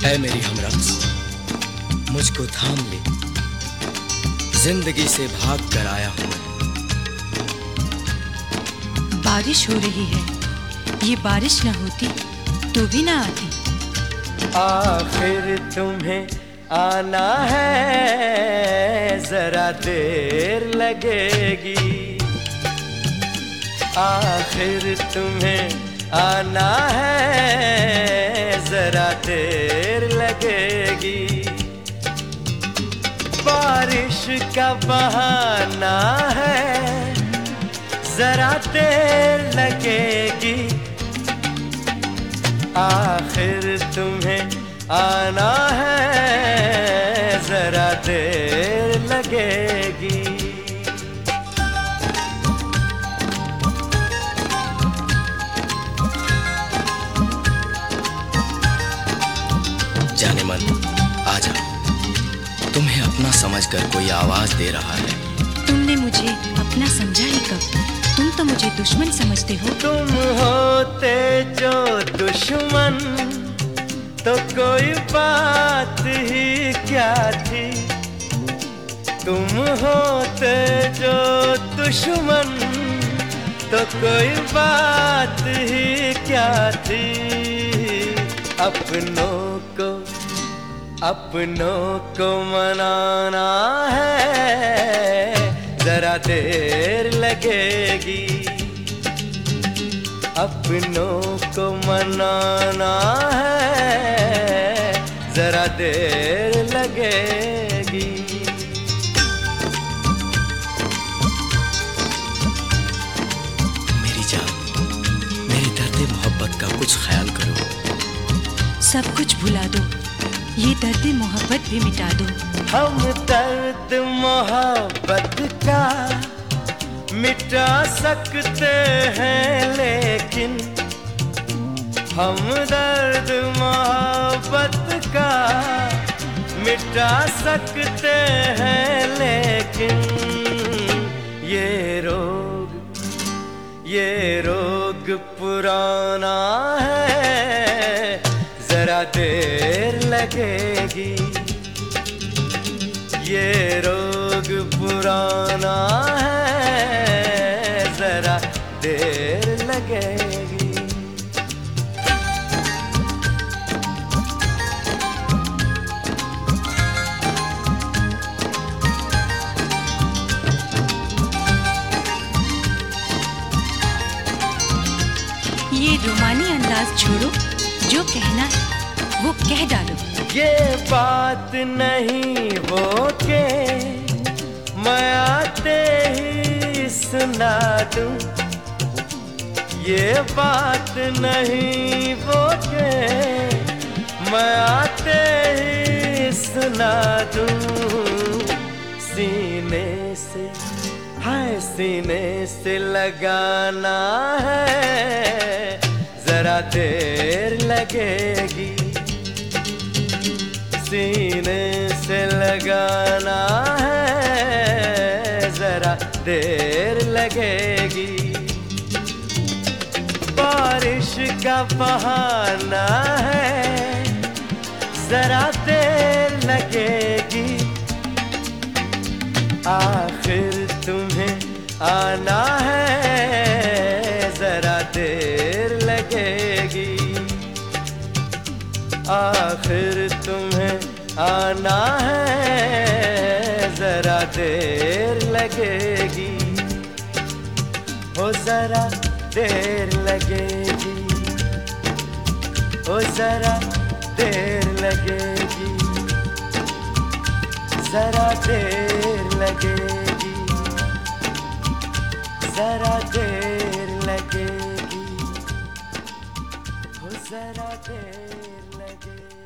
ऐ मेरी हमरक्स, मुझको थाम ले, जिंदगी से भाग कर आया हूं मैं। बारिश हो रही है, ये बारिश न होती तो भी ना आती। आखिर तुम्हें आना है, जरा देर लगेगी। आखिर तुम्हें आना है, जरा देर लगेगी। बारिश का बहाना है, जरा देर लगेगी। आखिर तुम्हें आना है, जरा देर लगेगी। जाने मन आजा, तुम्हें अपना समझकर कोई आवाज दे रहा है। तुमने मुझे अपना समझा ही कब, तुम तो मुझे दुश्मन समझते हो। तुम होते जो दुश्मन तो कोई बात ही क्या थी। तुम होते जो दुश्मन तो कोई बात ही क्या थी। अपनों को मनाना है, जरा देर लगेगी। अपनों को मनाना है, जरा देर लगेगी। मेरी जान, मेरे दर्द मोहब्बत का कुछ ख्याल करो। सब कुछ भुला दो, ये दर्द मोहब्बत भी मिटा दो। हम दर्द मोहब्बत का मिटा सकते हैं, लेकिन हम दर्द मोहब्बत का मिटा सकते हैं, लेकिन ये रोग पुराना है, जरा देर लगेगी। ये रोग पुराना है, जरा देर लगेगी। ये रोमानी अंदाज छोड़ो, जो कहना है वो कह डालो। ये बात नहीं वो के मैं आते ही सुना दूं। ये बात नहीं वो के मैं आते ही सुना दूं। सीने से लगाना है, जरा देर लगेगी। सीने से लगाना है, जरा देर लगेगी। बारिश का बहाना है, जरा देर लगेगी। आखिर तुम्हें आना है, जरा देर लगेगी। आखिर तुम्हें आना है, जरा देर लगेगी। हो जरा देर लगेगी, हो जरा देर लगेगी, जरा देर लगेगी, जरा देर लगेगी, हो जरा देर लगेगी।